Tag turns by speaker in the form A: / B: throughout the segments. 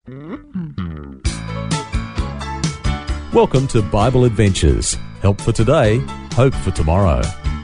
A: Welcome to Bible Adventures. Help for today, hope for tomorrow.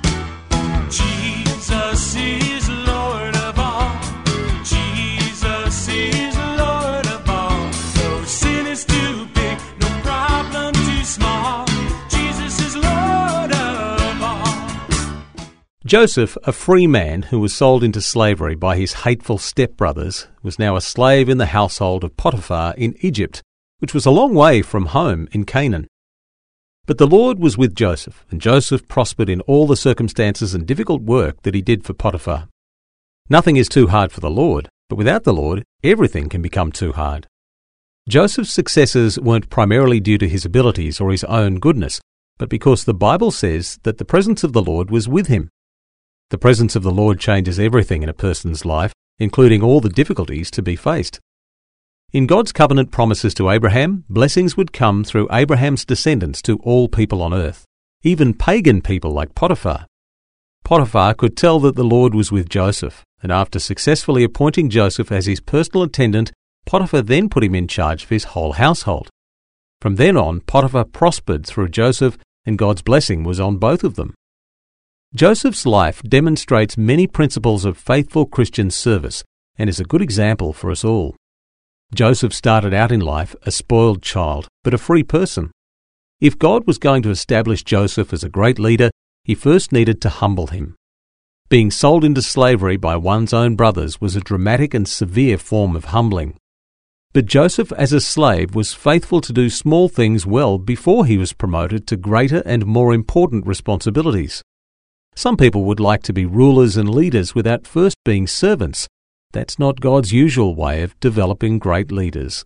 B: Jesus is Lord of all. Jesus is Lord of all. No sin is too big, no problem too small. Jesus is Lord of all.
A: Joseph, a free man who was sold into slavery by his hateful stepbrothers, was now a slave in the household of Potiphar in Egypt, which was a long way from home in Canaan. But the Lord was with Joseph, and Joseph prospered in all the circumstances and difficult work that he did for Potiphar. Nothing is too hard for the Lord, but without the Lord, everything can become too hard. Joseph's successes weren't primarily due to his abilities or his own goodness, but because the Bible says that the presence of the Lord was with him. The presence of the Lord changes everything in a person's life, including all the difficulties to be faced. In God's covenant promises to Abraham, blessings would come through Abraham's descendants to all people on earth, even pagan people like Potiphar. Potiphar could tell that the Lord was with Joseph, and after successfully appointing Joseph as his personal attendant, Potiphar then put him in charge of his whole household. From then on, Potiphar prospered through Joseph, and God's blessing was on both of them. Joseph's life demonstrates many principles of faithful Christian service and is a good example for us all. Joseph started out in life a spoiled child, but a free person. If God was going to establish Joseph as a great leader, he first needed to humble him. Being sold into slavery by one's own brothers was a dramatic and severe form of humbling. But Joseph as a slave was faithful to do small things well before he was promoted to greater and more important responsibilities. Some people would like to be rulers and leaders without first being servants. That's not God's usual way of developing great leaders.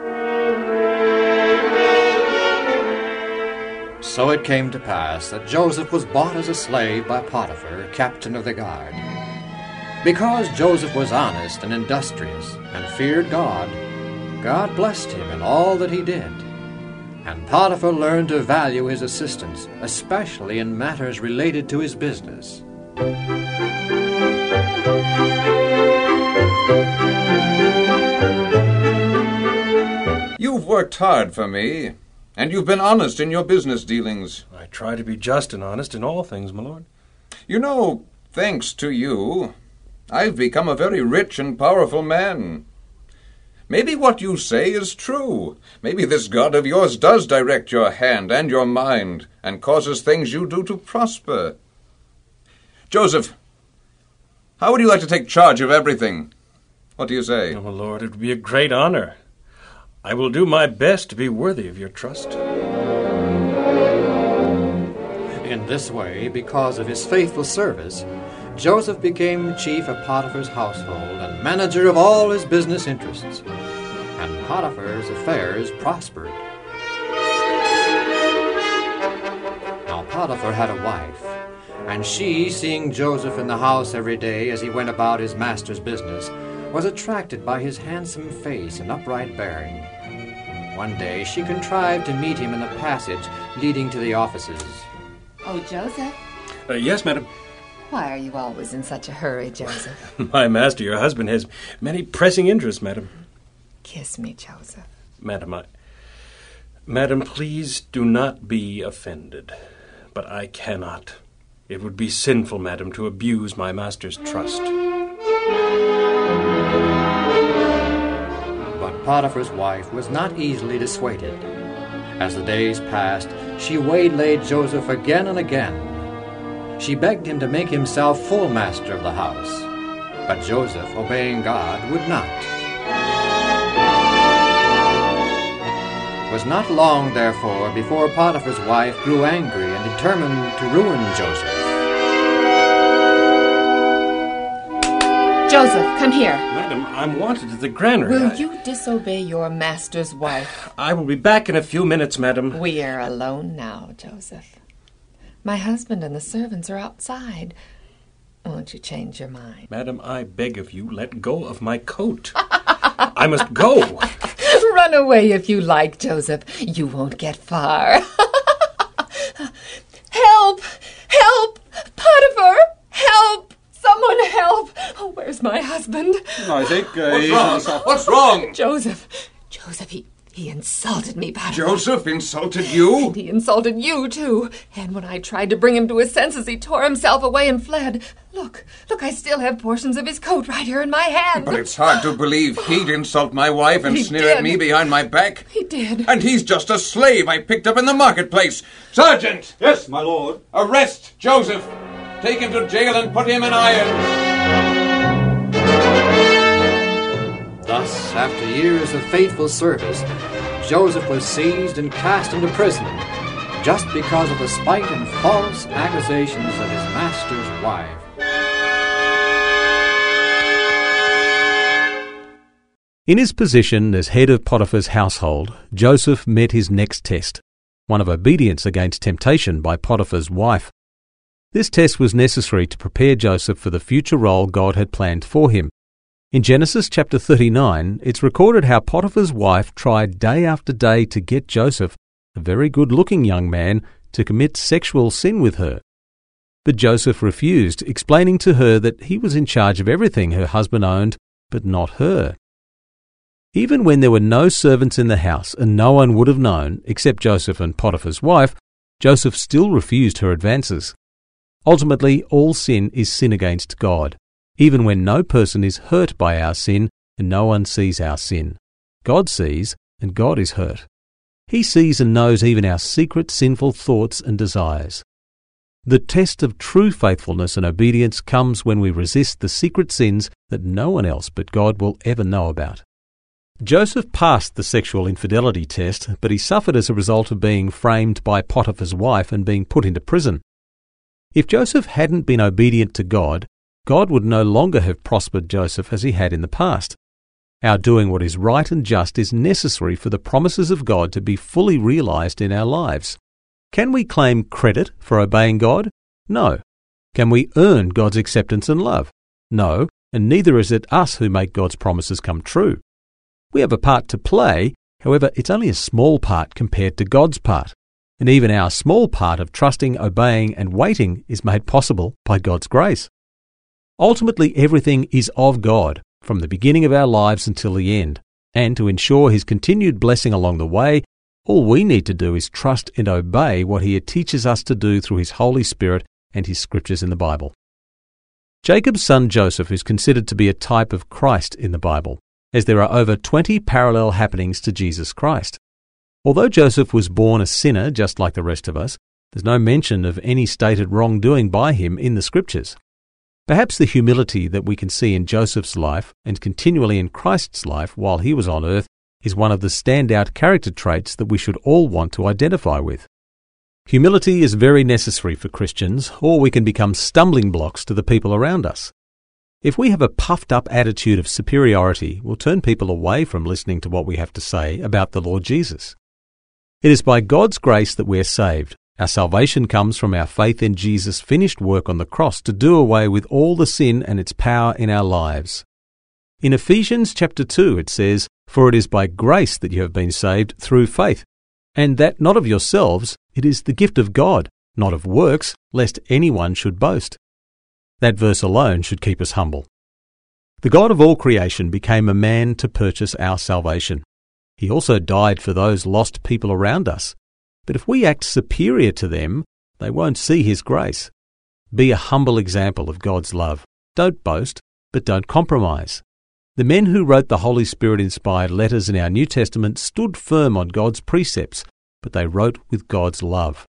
C: So it came to pass that Joseph was bought as a slave by Potiphar, captain of the guard. Because Joseph was honest and industrious and feared God, God blessed him in all that he did. And Potiphar learned to value his assistance, especially in matters related to his business.
D: You've worked hard for me, and you've been honest in your business dealings.
E: I try to be just and honest in all things, my lord.
D: You know, thanks to you, I've become a very rich and powerful man. Maybe what you say is true. Maybe this God of yours does direct your hand and your mind and causes things you do to prosper. Joseph, how would you like to take charge of everything? What do you say?
E: Oh, my lord, it would be a great honor. I will do my best to be worthy of your trust.
C: In this way, because of his faithful service, Joseph became chief of Potiphar's household and manager of all his business interests. And Potiphar's affairs prospered. Now Potiphar had a wife, and she, seeing Joseph in the house every day as he went about his master's business, was attracted by his handsome face and upright bearing. One day she contrived to meet him in the passage leading to the offices.
F: Oh, Joseph?
E: Yes, madam.
F: Why are you always in such a hurry, Joseph?
E: My master, your husband, has many pressing interests, madam.
F: Kiss me, Joseph.
E: Madam, please do not be offended. But I cannot. It would be sinful, madam, to abuse my master's trust.
C: But Potiphar's wife was not easily dissuaded. As the days passed, she waylaid Joseph again and again. She begged him to make himself full master of the house. But Joseph, obeying God, would not. It was not long, therefore, before Potiphar's wife grew angry and determined to ruin Joseph.
F: Joseph, come here.
E: Madam, I'm wanted at the granary.
F: Will you disobey your master's wife?
E: I will be back in a few minutes, madam.
F: We are alone now, Joseph. My husband and the servants are outside. Won't you change your mind?
E: Madam, I beg of you, let go of my coat. I must go.
F: Run away if you like, Joseph. You won't get far. Help! Help! Potiphar! Help! Someone help! Oh, where's my husband?
D: I think What's wrong? What's wrong?
F: Joseph! Joseph, he insulted me, Potiphar.
D: Joseph insulted you?
F: And he insulted you, too. And when I tried to bring him to his senses, he tore himself away and fled. Look, I still have portions of his coat right here in my hand.
D: But it's hard to believe he'd insult my wife and
F: He
D: sneer
F: did.
D: at me behind my back.
F: He did.
D: And he's just a slave I picked up in the marketplace. Sergeant!
G: Yes, my lord.
D: Arrest Joseph. Take him to jail and put him in irons.
C: Thus, after years of faithful service, Joseph was seized and cast into prison, just because of the spite and false accusations of his master's wife.
A: In his position as head of Potiphar's household, Joseph met his next test, one of obedience against temptation by Potiphar's wife. This test was necessary to prepare Joseph for the future role God had planned for him. In Genesis chapter 39, it's recorded how Potiphar's wife tried day after day to get Joseph, a very good-looking young man, to commit sexual sin with her. But Joseph refused, explaining to her that he was in charge of everything her husband owned, but not her. Even when there were no servants in the house and no one would have known, except Joseph and Potiphar's wife, Joseph still refused her advances. Ultimately, all sin is sin against God, even when no person is hurt by our sin and no one sees our sin. God sees, and God is hurt. He sees and knows even our secret sinful thoughts and desires. The test of true faithfulness and obedience comes when we resist the secret sins that no one else but God will ever know about. Joseph passed the sexual infidelity test, but he suffered as a result of being framed by Potiphar's wife and being put into prison. If Joseph hadn't been obedient to God, God would no longer have prospered Joseph as he had in the past. Our doing what is right and just is necessary for the promises of God to be fully realized in our lives. Can we claim credit for obeying God? No. Can we earn God's acceptance and love? No, and neither is it us who make God's promises come true. We have a part to play, however, it's only a small part compared to God's part. And even our small part of trusting, obeying, and waiting is made possible by God's grace. Ultimately, everything is of God, from the beginning of our lives until the end. And to ensure His continued blessing along the way, all we need to do is trust and obey what He teaches us to do through His Holy Spirit and His scriptures in the Bible. Jacob's son Joseph is considered to be a type of Christ in the Bible, as there are over 20 parallel happenings to Jesus Christ. Although Joseph was born a sinner just like the rest of us, there's no mention of any stated wrongdoing by him in the Scriptures. Perhaps the humility that we can see in Joseph's life and continually in Christ's life while he was on earth is one of the standout character traits that we should all want to identify with. Humility is very necessary for Christians, or we can become stumbling blocks to the people around us. If we have a puffed-up attitude of superiority, we'll turn people away from listening to what we have to say about the Lord Jesus. It is by God's grace that we are saved. Our salvation comes from our faith in Jesus' finished work on the cross to do away with all the sin and its power in our lives. In Ephesians chapter 2 it says, "For it is by grace that you have been saved through faith, and that not of yourselves, it is the gift of God, not of works, lest anyone should boast." That verse alone should keep us humble. The God of all creation became a man to purchase our salvation. He also died for those lost people around us. But if we act superior to them, they won't see His grace. Be a humble example of God's love. Don't boast, but don't compromise. The men who wrote the Holy Spirit-inspired letters in our New Testament stood firm on God's precepts, but they wrote with God's love.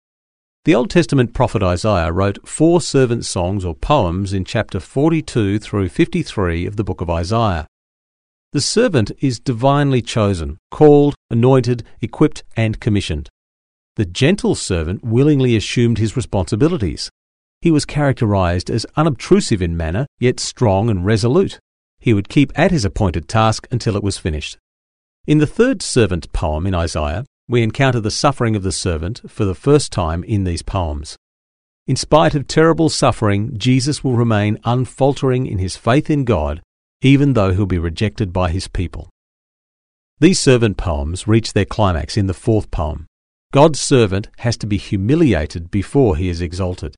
A: The Old Testament prophet Isaiah wrote 4 servant songs or poems in chapter 42 through 53 of the book of Isaiah. The servant is divinely chosen, called, anointed, equipped, and commissioned. The gentle servant willingly assumed his responsibilities. He was characterized as unobtrusive in manner, yet strong and resolute. He would keep at his appointed task until it was finished. In the 3rd servant poem in Isaiah, we encounter the suffering of the servant for the first time in these poems. In spite of terrible suffering, Jesus will remain unfaltering in his faith in God, even though he'll be rejected by his people. These servant poems reach their climax in the 4th poem. God's servant has to be humiliated before he is exalted.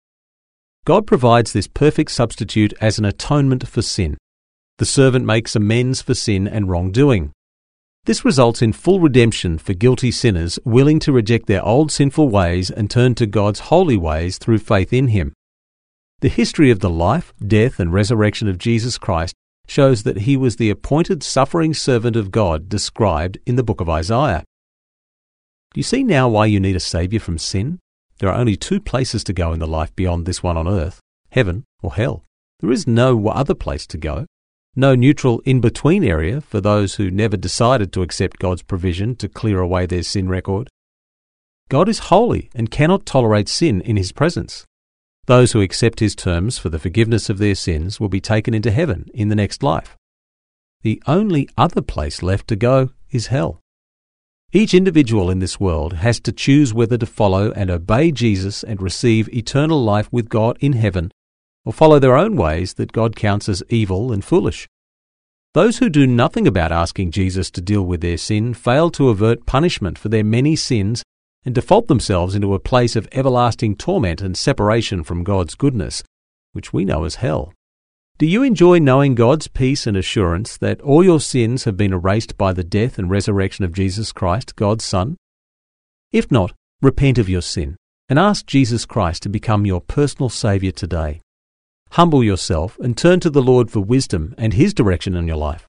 A: God provides this perfect substitute as an atonement for sin. The servant makes amends for sin and wrongdoing. This results in full redemption for guilty sinners willing to reject their old sinful ways and turn to God's holy ways through faith in Him. The history of the life, death, and resurrection of Jesus Christ shows that He was the appointed suffering servant of God described in the book of Isaiah. Do you see now why you need a Saviour from sin? There are only two places to go in the life beyond this one on earth, heaven or hell. There is no other place to go, no neutral in-between area for those who never decided to accept God's provision to clear away their sin record. God is holy and cannot tolerate sin in His presence. Those who accept His terms for the forgiveness of their sins will be taken into heaven in the next life. The only other place left to go is hell. Each individual in this world has to choose whether to follow and obey Jesus and receive eternal life with God in heaven, or follow their own ways that God counts as evil and foolish. Those who do nothing about asking Jesus to deal with their sin fail to avert punishment for their many sins and default themselves into a place of everlasting torment and separation from God's goodness, which we know as hell. Do you enjoy knowing God's peace and assurance that all your sins have been erased by the death and resurrection of Jesus Christ, God's Son? If not, repent of your sin and ask Jesus Christ to become your personal Saviour today. Humble yourself and turn to the Lord for wisdom and His direction in your life.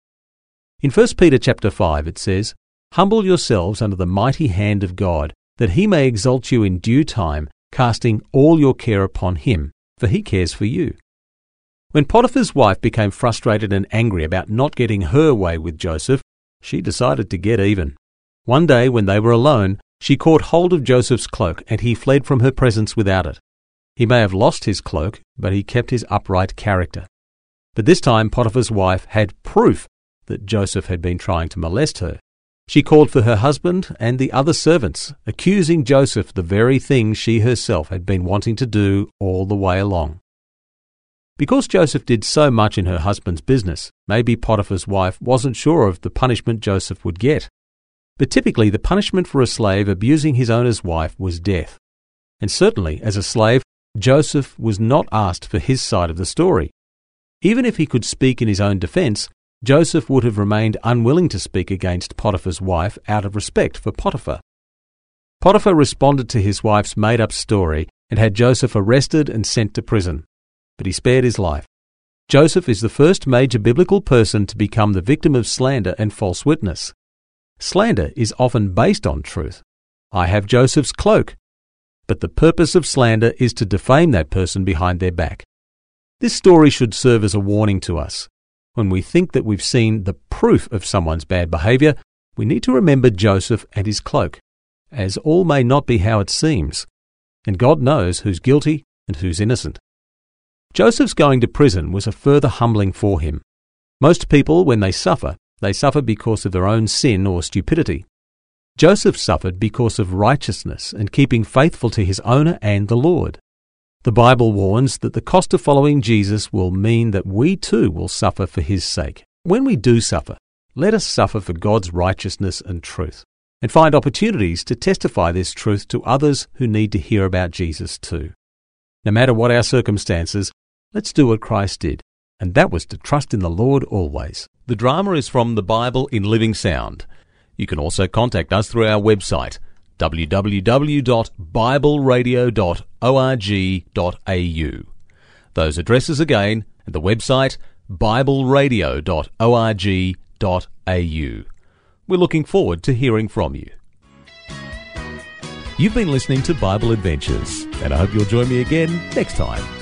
A: In 1 Peter chapter 5 it says, "Humble yourselves under the mighty hand of God, that He may exalt you in due time, casting all your care upon Him, for He cares for you." When Potiphar's wife became frustrated and angry about not getting her way with Joseph, she decided to get even. One day when they were alone, she caught hold of Joseph's cloak and he fled from her presence without it. He may have lost his cloak, but he kept his upright character. But this time Potiphar's wife had proof that Joseph had been trying to molest her. She called for her husband and the other servants, accusing Joseph the very thing she herself had been wanting to do all the way along. Because Joseph did so much in her husband's business, maybe Potiphar's wife wasn't sure of the punishment Joseph would get. But typically the punishment for a slave abusing his owner's wife was death. And certainly, as a slave, Joseph was not asked for his side of the story. Even if he could speak in his own defense, Joseph would have remained unwilling to speak against Potiphar's wife out of respect for Potiphar. Potiphar responded to his wife's made-up story and had Joseph arrested and sent to prison. But he spared his life. Joseph is the first major biblical person to become the victim of slander and false witness. Slander is often based on truth. I have Joseph's cloak. But the purpose of slander is to defame that person behind their back. This story should serve as a warning to us. When we think that we've seen the proof of someone's bad behavior, we need to remember Joseph and his cloak, as all may not be how it seems, and God knows who's guilty and who's innocent. Joseph's going to prison was a further humbling for him. Most people, when they suffer because of their own sin or stupidity. Joseph suffered because of righteousness and keeping faithful to his owner and the Lord. The Bible warns that the cost of following Jesus will mean that we too will suffer for His sake. When we do suffer, let us suffer for God's righteousness and truth, and find opportunities to testify this truth to others who need to hear about Jesus too. No matter what our circumstances, let's do what Christ did, and that was to trust in the Lord always. The drama is from the Bible in Living Sound. You can also contact us through our website, www.bibleradio.org.au. Those addresses again, and the website, bibleradio.org.au. We're looking forward to hearing from you. You've been listening to Bible Adventures, and I hope you'll join me again next time.